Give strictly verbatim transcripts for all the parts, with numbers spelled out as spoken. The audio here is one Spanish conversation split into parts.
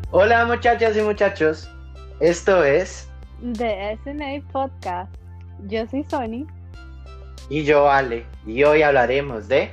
Hola muchachas y muchachos, esto es The S N A Podcast. Yo soy Sony. Y yo Ale, y hoy hablaremos de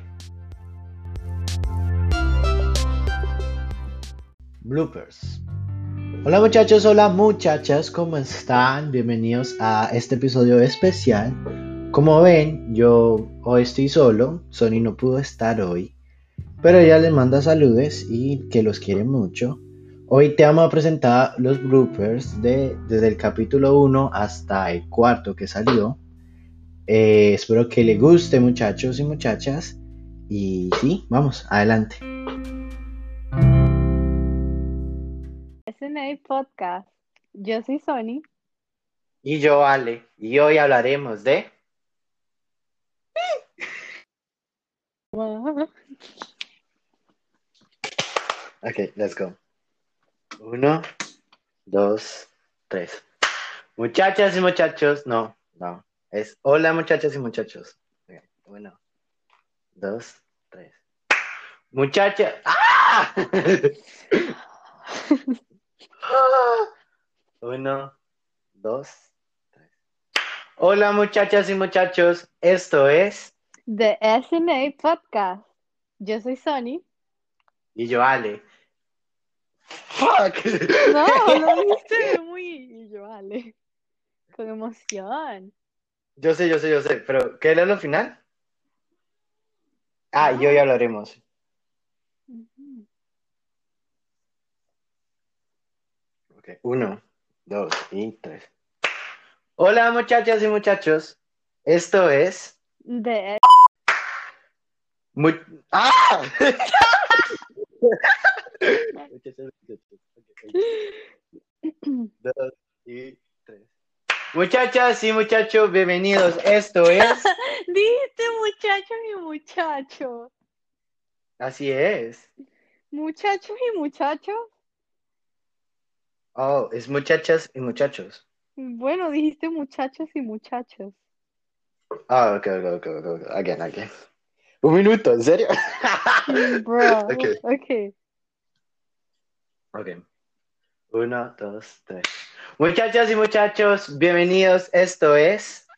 bloopers. Hola muchachos, hola muchachas, ¿cómo están? Bienvenidos a este episodio especial. Como ven, yo hoy estoy solo, Sony no pudo estar hoy, pero ella les manda saludos y que los quiere mucho. Hoy te vamos a presentar los bloopers de, desde el capítulo uno hasta el cuarto que salió. Eh, espero que les guste, muchachos y muchachas. Y sí, vamos, adelante. S N A Podcast. Yo soy Sony. Y yo, Ale, y hoy hablaremos de Wow. Ok, let's go. Uno, dos, tres. Muchachas y muchachos, no, no. Es hola muchachas y muchachos. Ok, uno, dos, tres. Muchachas. ¡Ah! Uno, dos, tres. Hola muchachas y muchachos, esto es The S N A Podcast. Yo soy Sony. Y yo, Ale. Fuck. No, lo dijiste muy. Y yo, vale. Con emoción. Yo sé, yo sé, yo sé, pero ¿qué era lo final? Ah, y hoy No. hablaremos. Ujú. Ok, uno, dos y tres. Hola muchachas y muchachos, esto es The Mu- ¡Ah! Muchachas y muchachos. Ok, dos y tres. Muchachas y muchachos, bienvenidos. Esto es. Dijiste muchachos y muchachos. Así es. Muchachos y muchachos. Oh, es muchachas y muchachos. Bueno, dijiste muchachos y muchachos. Ah, ok, ok, ok, ok, ok. Again, again. Un minuto, ¿en serio? Ok, Bro, okay. ok. Uno, dos, tres. Muchachas y muchachos, bienvenidos. Esto es.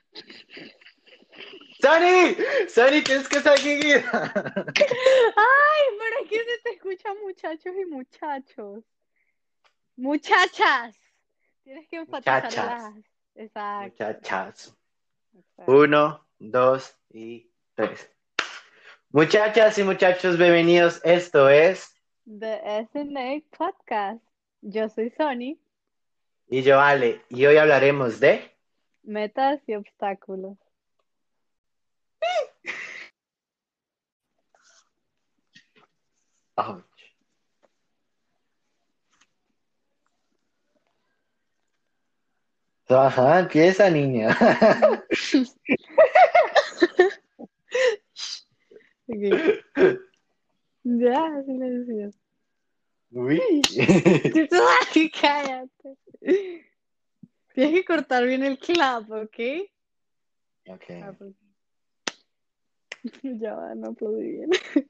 ¡Sony! ¡Sony, tienes que salir! Ay, pero es que se te escuchan muchachos y muchachos. Muchachas. Tienes que enfatizar el Muchachas. as. Exacto. Muchachas. Exacto. Uno, dos y tres. Muchachas y muchachos, bienvenidos. Esto es. The S N A Podcast. Yo soy Sony. Y yo, Ale. Y hoy hablaremos de. Metas y obstáculos. Ouch. Ajá, empieza, niña. Okay. Ya, silencio. Uy. Ay, cállate. Tienes que cortar bien el clap, ¿ok? Ok. Ah, pues, ya va, no aplaudí bien.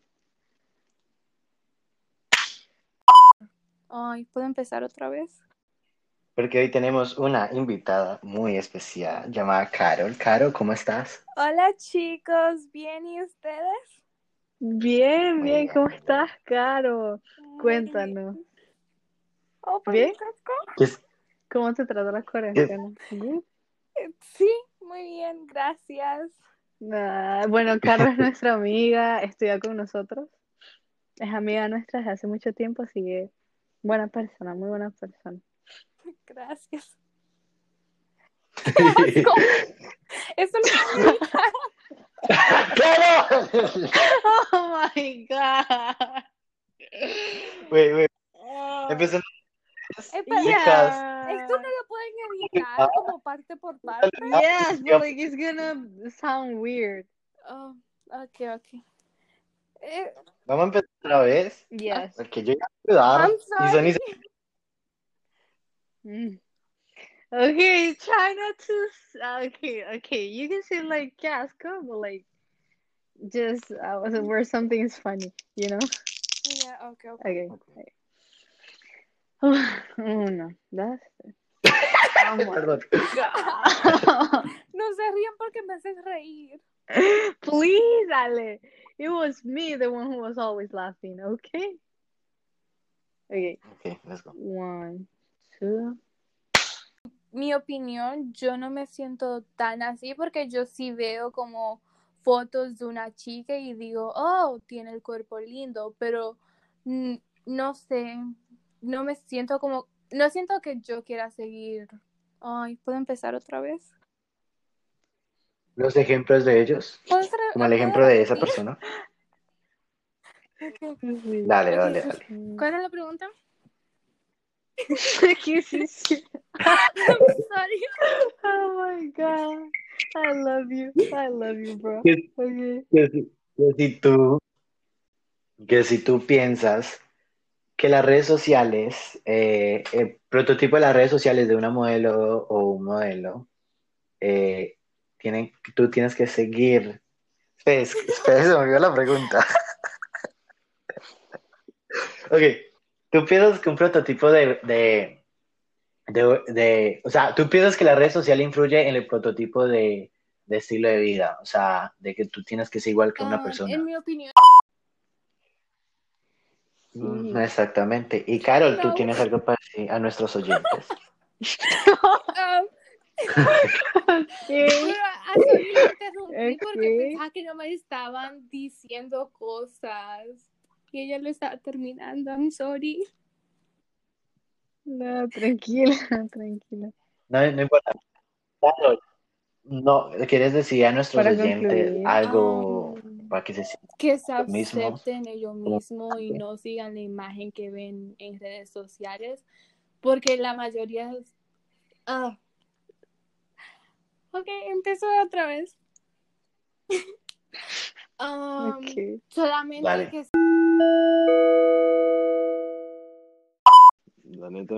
Ay, ¿puedo empezar otra vez? Porque hoy tenemos una invitada muy especial llamada Carol. Carol, ¿cómo estás? Hola chicos, ¿bien y ustedes? Bien, Muy bien, bien. ¿cómo estás, Caro? Muy Cuéntanos. bien. Oh, por ¿Bien? refresco. ¿Qué es- ¿Cómo te trata la qué es- cuarentena? Good. Eh, Sí, muy bien, gracias. Ah, bueno, Caro es nuestra amiga, estudia con nosotros. Es amiga nuestra desde hace mucho tiempo, así que buena persona, muy buena persona. Gracias. ¡Qué asco! Eso lo puedo editar. ¡Carol! Oh my God. Wait, wait. Oh, Empezando Espera, because esto no yeah. lo pueden editar como parte por parte. Yes, but like it's gonna sound weird. Oh, ok, ok. Eh, vamos a empezar otra vez. Yes. Porque yo iba a I'm ayudar y sorry. Sony se- Mm. Okay, try not to. s- Okay, okay. You can say like casco, but like just uh, where something is funny, you know? Yeah, ok, ok. Okay. Uno, dos, tres. Oh my Perdón. God. No se rían porque me hacen reír. Please, Ale. It was me, the one who was always laughing, okay? Okay, Ok, let's go. one, two. Mi opinión, yo no me siento tan así porque yo sí veo como fotos de una chica y digo, oh, tiene el cuerpo lindo, pero mm, no sé, no me siento como, no siento que yo quiera seguir. Ay, ¿puedo empezar otra vez? Los ejemplos de ellos, ¿Puedes re- como el ¿me puedes ejemplo de esa repetir? persona. Ok, Sí. Dale, ok, dale, pues, dale. ¿cuál es la pregunta? ¿Qué sí, sí? I'm sorry. Oh my God. I love you. I love you, bro. Que, Okay. que si que si tú, que si tú piensas que las redes sociales, eh, el prototipo de las redes sociales de una modelo o un modelo, eh, tienen, tú tienes que seguir. Espera, espera, se me olvidó la pregunta. Ok, tú piensas que un prototipo de, de, de, de- o sea, tú piensas que la red social influye en el prototipo de, de estilo de vida, o sea, de que tú tienes que ser igual que una Um, en persona. mi opinión, Mm, Sí. No exactamente. Y Carol, ¿tú no. tienes algo para decir a nuestros oyentes? Um, Okay. Pero a Sony la interrumpí porque Okay. pensaba que no me estaban diciendo cosas. Y ella lo estaba terminando. I'm sorry. No, tranquila, tranquila. No, no importa. Carol, no, ¿quieres decir a nuestros Para oyentes concluir, algo Um, para que se sientan que se lo mismo? acepten ellos Como- mismos y no sigan la imagen que ven en redes sociales. Porque la mayoría es... Ah. Ok, empiezo otra vez. Um, okay. solamente Dale. que La neta,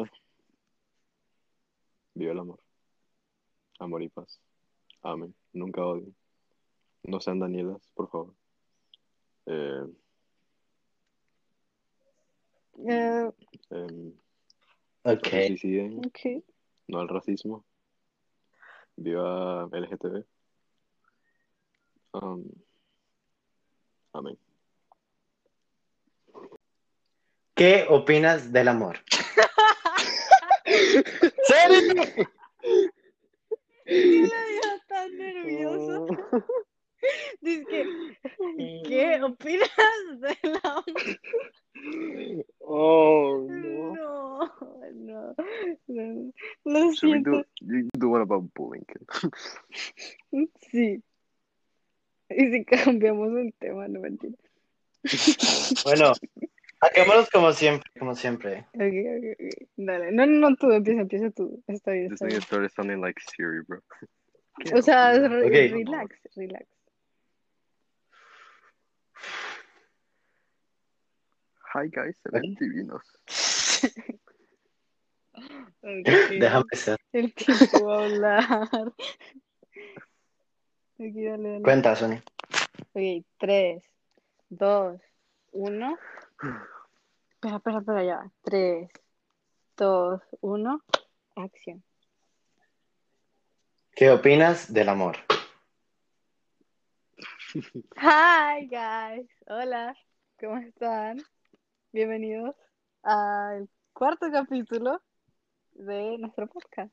viva el amor. Amor y paz. Amén. Nunca odio. No sean Danielas, por favor. Eh, Eh, em, Ok. no se suiciden. okay. No al racismo. Viva L G T B. Um, amén. ¿Qué opinas del amor? ¡Serio! ¿Qué le dijo tan nervioso? Dice que, ¿qué opinas del amor? Oh, no. No, no, no. Lo Shall we siento. do, you do one about bullying? Sí. Y si cambiamos el tema, no mentira. Bueno, hagámoslos como siempre, como siempre. Ok, ok, ok. Dale. No, no, no, tú empieza, empieza tú. Está bien, This está thing bien. started sounding like Siri, bro. ¿Qué O sea, opinas re- Ok. del amor? relax, relax. Hi guys, se ven divinos. Ok. Déjame ser. El tiempo va a hablar. Aquí, dale, dale. Cuenta, Sony. Ok, tres, dos, uno. Espera, espera, espera, ya. Tres, dos, uno. Acción. ¿Qué opinas del amor? Hi, guys. Hola. ¿Cómo están? Bienvenidos al cuarto capítulo de nuestro podcast.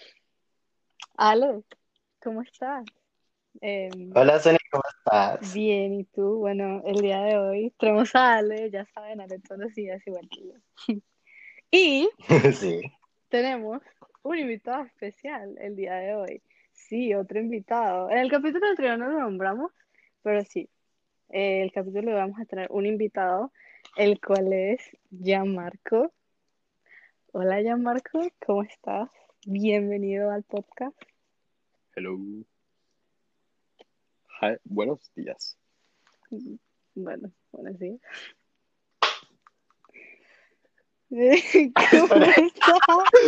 Ale, ¿cómo estás? Em, Hola, Sony, ¿cómo estás? bien, ¿y tú? Bueno, el día de hoy traemos a Ale, ya saben, Ale todos los días igual que yo. Y Sí. tenemos un invitado especial el día de hoy. Sí, otro invitado. En el capítulo anterior no lo nombramos, pero sí, eh, el capítulo le vamos a tener un invitado, el cual es Gianmarco. Hola Gianmarco, ¿cómo estás? Bienvenido al podcast. Hello. Hi, buenos días. Bueno, buenos días. ¿Cómo estás?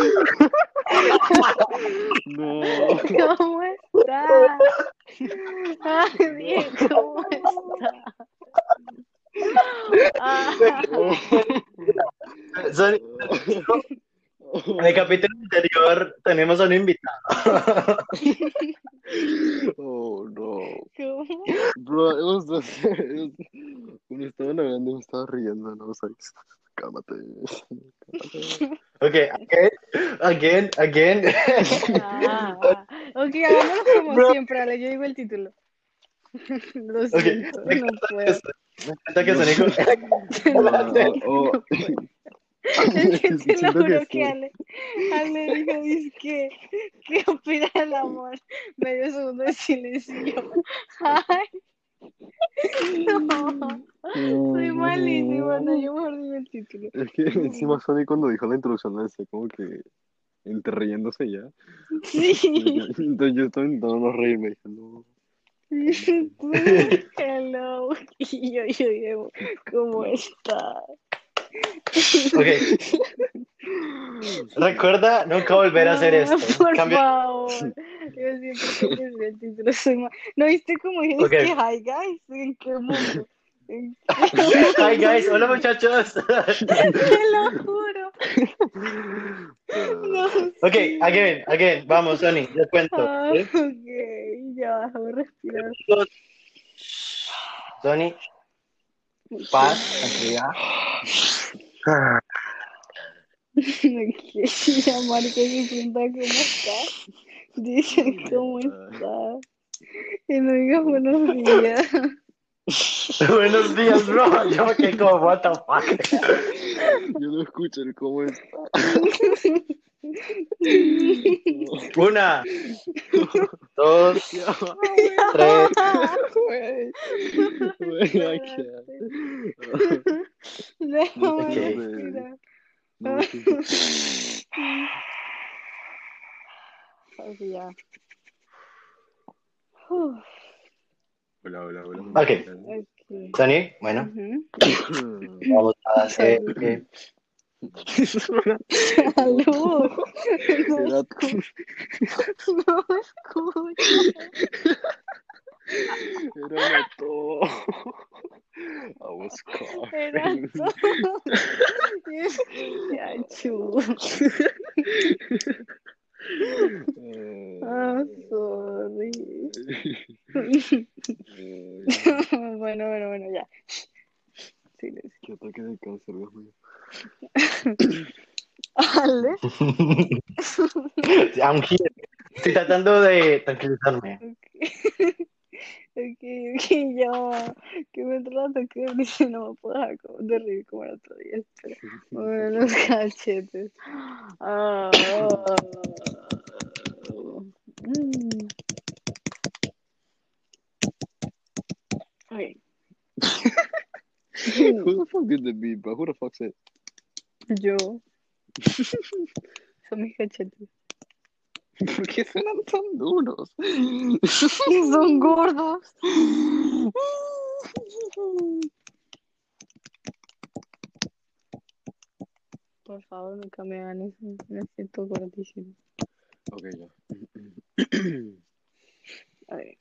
No. ¿Cómo estás? Ay, bien, ¿cómo estás? Ah, Sony, en el capítulo anterior tenemos a un invitado. Oh, no. ¿Cómo? Bro, it was the, it was- cuando estaban hablando me estaba riendo, ¿no? O sea, cálmate. Cálmate. Ok, again, again, again. Ah, ok, hagámoslo como Bro, siempre, Ale, yo digo el título. Lo ok, siento, me no encanta que, puedo. me encanta que No, Sony No, no, es que oh, no puedo. oh. Es que te lo Siento que juro que sí. Ale, Ale dijo, dice que, ¿qué opina del amor? Medio segundo de silencio. y yo, Ay, no, soy malísima, no, yo mejor digo el título. Es que encima Sony cuando dijo la introducción me decía como que entre riéndose ya. Sí. Entonces yo estaba intentando no reírme, dije, no. Hello. Y yo, yo digo, ¿cómo estás? Ok, recuerda nunca volver a hacer Ah, esto. por Cambia. favor. Yo siempre tengo que decir el título. Soy ma- ¿No viste cómo dije? Ok. Es que, hi guys, ¿en qué mundo? ¿En qué Hi mundo? guys, hola muchachos. Te lo juro. No, Ok, sí. again, again, vamos, Sony, yo cuento. Ah, ¿Sí? ok, ya vas a respirar. Sony, paz, tranquilidad. Ok, ya Marco se pregunta cómo estás. Dice, ¿cómo estás? Y no digas buenos días. Buenos días, bro. Yo me quedé como, what the fuck. Yo no escucho el cómo está. Una, dos, Ya, tres. güey. Güey, I can't. Déjame Ok. respirar. No me siento. Ok, ya. Uf, Hola, hola, hola. Ok. ok. Sony, bueno, Ujú. vamos a hacer. Salud. eh, Salud. No Era escucho. No escucho. Era una todo. I was Era coughing. todo. Y escuché, chu. Ah, sorry. Bueno, bueno, bueno, ya. Silencio. Qué ataque de cáncer, Dios mío. Ale. I'm here. Estoy tratando de tranquilizarme. Ok, ok, ok, ya. Que me trata que dice, no me puedo dejar como- de reír como el otro día. Espera. Bueno, los cachetes. Ah, mm. Ok. Who the fuck did the beat, bro? Who the fuck said? Yo. Son mis cachetes. ¿Por qué suenan tan duros? Que son gordos. Por favor, nunca me hagan eso. Me siento gordísimo. Ok, ya. A ver.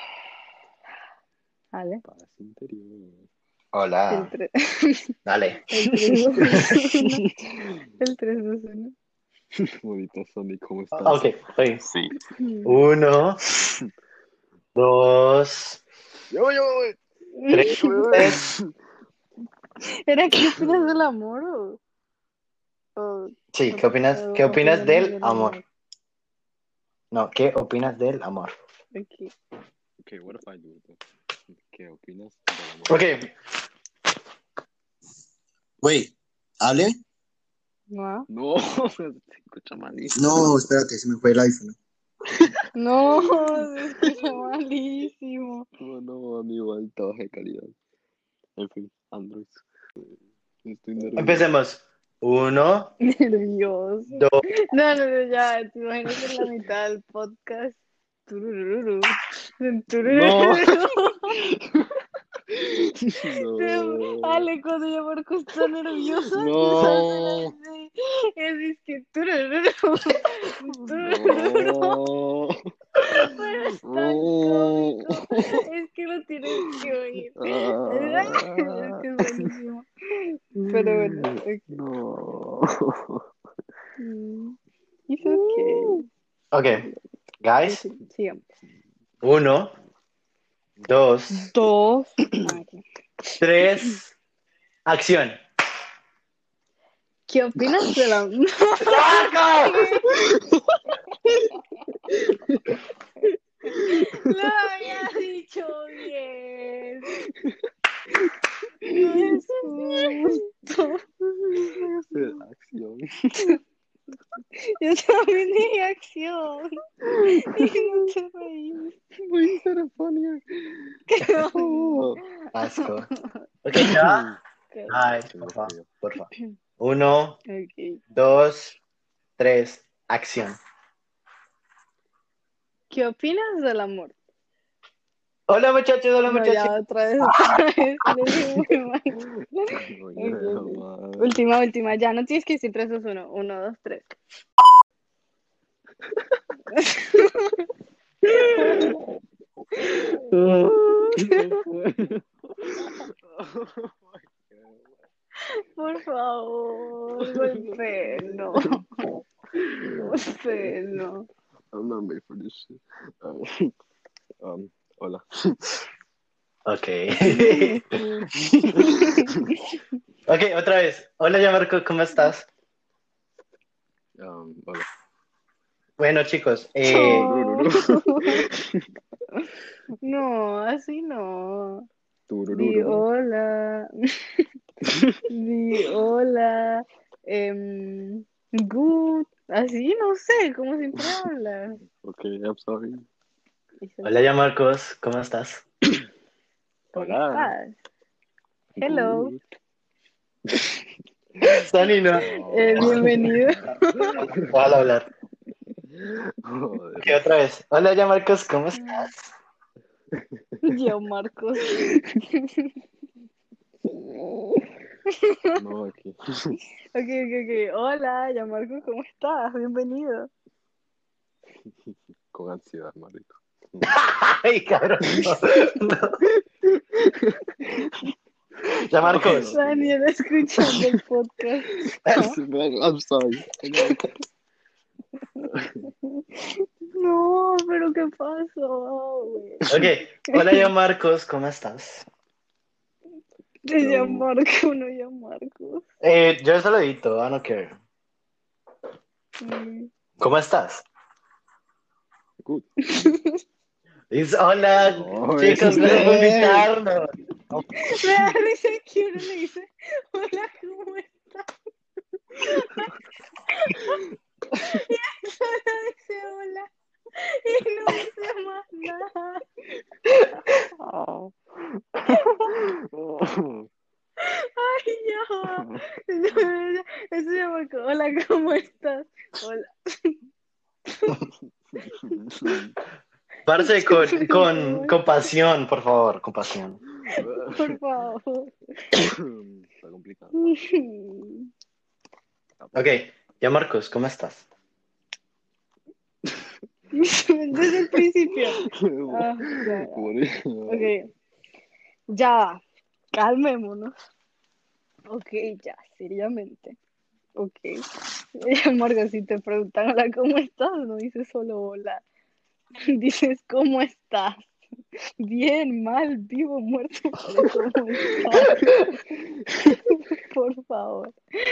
Ale. Paz interior. El Hola. tres. Dale. El tres, dos, uno. El tres, dos, uno. Bonita Sony, ¿cómo estás? Ok, estoy. Sí. Uno, dos, Yo, yo, voy. tres. ¿Era qué opinas del amor o, o, Sí, o- ¿qué opinas? o ¿Qué opinas opiniones del amor? No, ¿qué opinas del amor? Ok. Ok, what if I do it? ¿Qué opinas del amor? Ok. Güey, ¿hable? No, No, se escucha malísimo. No, espérate, se me fue el iPhone. no, se escucha malísimo. No, no, amigo, alta baja de calidad. En fin, Android. Estoy nervioso. Empecemos. Uno, Nervioso. dos. No, no, no, ya, te imaginas en la mitad del podcast. Turururu, turururu. No. Ale, cuando ya Marco está nervioso, No. así. Es que turururu, turururu. No. Pero es tan cómico. Es que lo tienes que oír. Es que es buenísimo. Pero bueno, ok. No. Mm, It's okay. Ok, guys. Sí, sigamos. Uno, dos, Dos. Ah, ok. tres, acción. ¿Qué opinas de la... ¡Marco! Lo había dicho bien. No es justo. Acción. Yo también dije acción. Y no te reí. Why is that funny? Oh. Asco. Ok, ya. Ok. Ay, por favor, por favor. Uno, Ok. dos, tres, acción. ¿Qué opinas del amor? Hola muchachos, hola No, muchachos. ya otra vez, otra vez. Lo dije muy mal. Oye, Ok, ok. madre. Última, última. Ya no tienes que decir tres, dos, uno. Uno, dos, tres. Por favor, golpeenlo. Golpeenlo. I'm not made for this shit. Um, um, hola. Ok. Ok, otra vez. Hola, ya Marco, ¿cómo estás? Um, hola. Bueno, chicos, eh, No. No, así no. Di Turururu. hola. Di hola. em, good. Así, no sé, como siempre hablas. Okay, I'm sorry. Eso hola, ya Marcos, ¿cómo estás? ¿Cómo Hola. estás? Hello. Good. Sani, no. Eh, bienvenido. Déjalo hablar. Joder. Ok, otra vez. Hola, ya Marcos, ¿cómo estás? Yo, Marcos. No, aquí. Ok, ok, ok. Hola, ya Marcos, ¿cómo estás? Bienvenido. Con ansiedad, marico. Ay, cabrón. No, no. Ya Marcos. Daniel escuchando el podcast. I'm sorry. No, pero ¿qué pasó, güey? Ok, hola, ya Marcos, ¿cómo estás? Te Yo- llamo Marco, no llamo Marcos. Eh, yo se lo edito, I don't care. Mm. ¿Cómo estás? Good. Dice, hola, No, chicos, ese gracias por es- invitarnos. Me da risa que uno le dice, hola, ¿cómo estás? Y solo dice hola. Y no dice más nada. Ay, ya. Eso se llama, hola, ¿cómo estás? Hola. Parce, con, con, con pasión, por favor, con pasión. Por favor. Está complicado. Ok, ya Marcos, ¿cómo estás? Desde el principio. Ah, ya, ya. Ok. Ya va. Calmémonos. Ok, ya, seriamente. Ok. Ya, Morgan, si te preguntan hola, ¿cómo estás? No dices solo hola. Dices, ¿cómo estás? Bien, mal, vivo, muerto, pero ¿cómo estás? Por favor.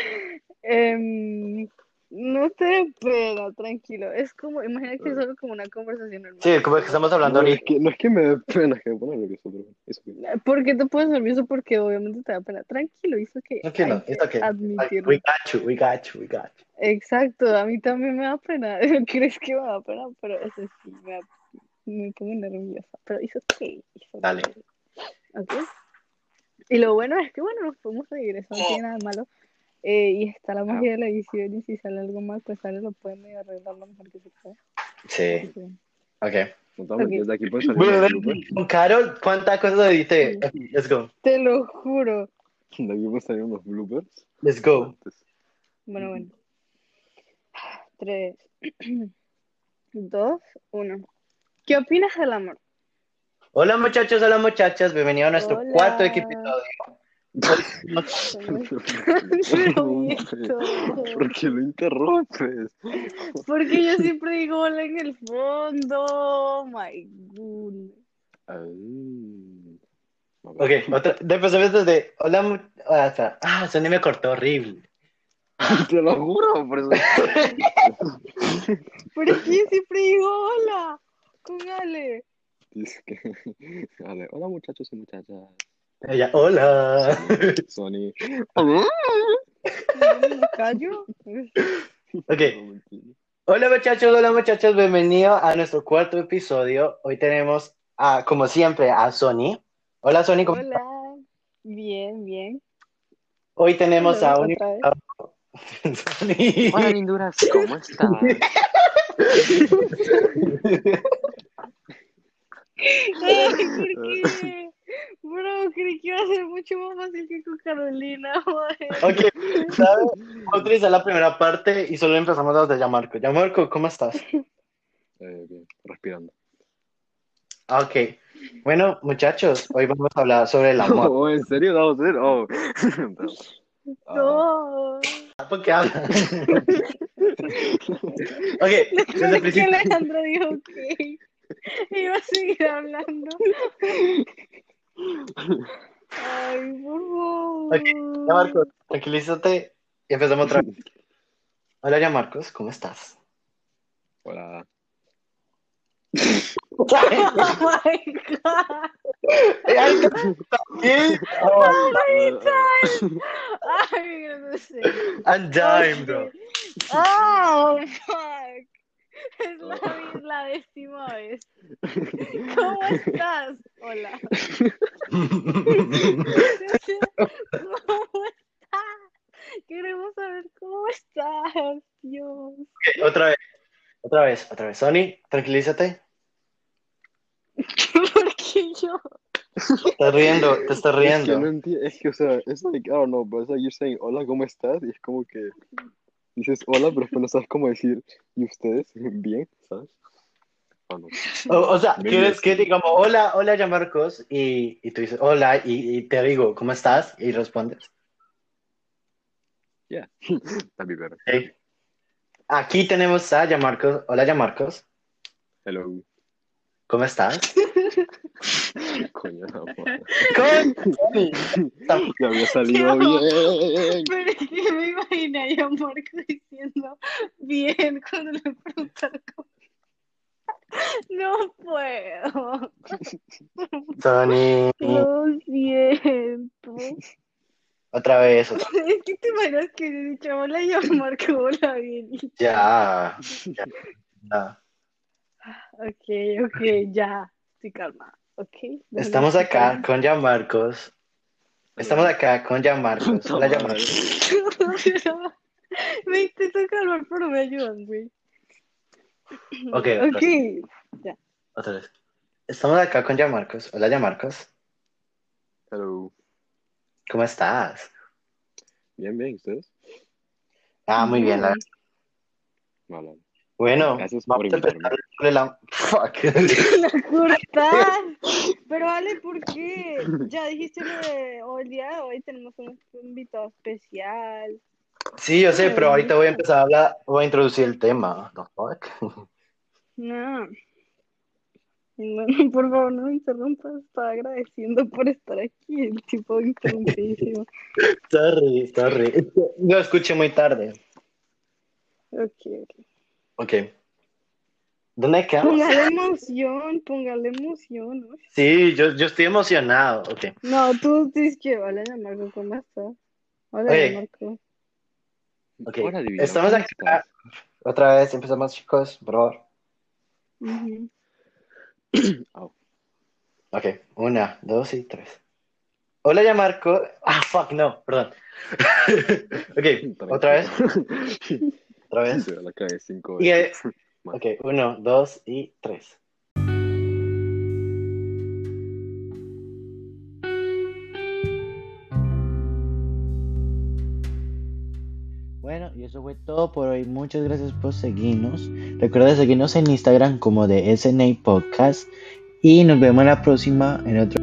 Em, no te dé pena, tranquilo. Es como, imagina que es solo como una conversación normal. Sí, como que estamos hablando No, es ahorita. que, no es que me dé pena, es que me pone nervioso, pero eso que- ¿Por qué te pones nervioso? Porque obviamente te da pena. Tranquilo, hizo que Tranquilo, hay que it's okay. admitirlo. We got you, we got you, we got you. Exacto, a mí también me da pena. ¿Crees que me da pena? Pero eso sí, me, da- me pongo nerviosa. Pero hizo que, hizo Dale. ¿ok? Y lo bueno es que, bueno, nos podemos seguir, eso no tiene nada de malo. Eh, y está la magia de la edición, y si sale algo mal, pues sale, lo pueden medio arreglar lo mejor que se pueda. Sí, Así que, ok. No te metas, Ok. de aquí puede salir Bueno, los ven, bloopers. con Carol, ¿cuántas cosas edité? Sí. Ok, let's go, Te lo juro. De aquí puede salir unos bloopers. let's go. Bueno, bueno. Tres, dos, uno. ¿Qué opinas del amor? Hola muchachos, hola muchachas, bienvenido a nuestro Hola. cuarto episodio Pero Víctor, ¿Por qué lo interrumpes? porque yo siempre digo hola en el fondo. Oh my goodness. Ay, a Ok, ver. otra, después después de hola, mu- ah, espera. Ah, Sony me cortó horrible. Te lo juro, por eso. Pero es que yo siempre digo hola con Ale. Dice que. Ale, hola muchachos y muchachas. Ella, hola. Sony. Sony. ¿Me callo? Ok. No, mentira. Hola muchachos, hola muchachos, bienvenidos a nuestro cuarto episodio. Hoy tenemos, a, como siempre, a Sony. Hola Sony, ¿cómo estás? Hola. Bien, bien. Hoy tenemos Hello, a un otra vez. invitado. Sony. Hola, linduras, ¿cómo estás? Ay, ¿por qué? Bro, creí que iba a ser mucho más fácil que con Carolina, joder. Ok, ¿sabes? Vamos a utilizar la primera parte y solo empezamos desde Yamarco. Yamarco, ¿cómo estás? Eh, bien, respirando. Ah, Ok, bueno muchachos, hoy vamos a hablar sobre el amor. Oh, ¿en serio? ¿Vamos a hacer? Oh. Ah, No. ¿Por qué hablan? Ok, Lo desde peor el es que principio. Alejandro dijo que iba a seguir hablando. Ay, por favor. Ok, Yamarco, tranquilízate y empezamos otra vez. Hola Yamarcos, ¿cómo estás? Hola. Oh my god. Ay, también. Oh, How many times? Ay, no sé. I'm dying, Ok. bro. Oh, fuck. Es la, la décima vez. ¿Cómo estás? Hola. ¿Cómo estás? Queremos saber cómo estás, Dios. Ok, otra vez, otra vez, otra vez. Sony, tranquilízate. ¿Por qué yo? Te estás riendo, te estás Es que no riendo. entiendo, es que, o sea, es like, I don't know, but it's like you're saying, hola, ¿cómo estás? Y es como que dices hola, pero después no sabes cómo decir, ¿y ustedes? ¿Bien? ¿Sabes? Oh, no. O, o sea, Maybe quieres it's que me. digamos, hola, hola, Yamarcos, y, y tú dices, hola, y, y te digo, ¿cómo estás? Y respondes. Yeah, that'd be better. Ok. Aquí tenemos a Yamarcos. Hola, Yamarcos, Hello. ¿cómo estás? Coño, no, madre. ¿Cómo? Ya había salido No, bien. pero es que me imaginé a Marco diciendo bien cuando le preguntaron cómo. No puedo. Sony, Lo siento. otra vez, otra vez. Es que te imaginas que le dicho hola y a Marco hola bien. Ya, ya, ya. Ok, ok, ya. Estoy calma. Ok. déjame Estamos acá explicar. con Yamarcos. Estamos acá con Yamarcos. Puta Hola, madre. Yamarcos. Me intento calmar, pero me ayudan, güey. Ok, otra Ok, vez, ya. otra vez. Estamos acá con Yamarcos. Hola, Yamarcos. Hello. ¿Cómo estás? Bien, bien, ¿ustedes? Ah, muy bien, la Bien. Vale. Bueno, Gracias vamos por a empezar invitarme. sobre la... Fuck. La cortas. Pero Ale, ¿por qué? Ya dijiste lo de hoy, el día de hoy tenemos un invitado especial. Sí, yo sé, No, pero ahorita voy a no. empezar a hablar, voy a introducir el tema. The fuck? No. Bueno, por favor, no me interrumpas. Estaba agradeciendo por estar aquí. El tipo interrumpidísimo. Sorry, sorry. Es que Lo escuché muy tarde. Ok, ok. Ok. ¿Dónde quedamos? Póngale emoción, póngale emoción, ¿no? Sí, yo, yo estoy emocionado. Ok. No, tú dices que hola, ya Marco, ¿cómo estás? Hola, ya Ok, Marco. ok. Hola, divino, Estamos ¿cómo acá. estás? Otra vez empezamos, chicos, por favor. Ujú. Oh, Ok, una, dos y tres. Hola, ya Marco. Ah, fuck, no, perdón. Ok, otra vez, tranquilo. otra vez. Yo la cagué cinco Y, eh, veces. Mal. ok, uno, dos y tres. Bueno, y eso fue todo por hoy. Muchas gracias por seguirnos. Recuerda seguirnos en Instagram como de S N A Podcast. Y nos vemos la próxima en otro.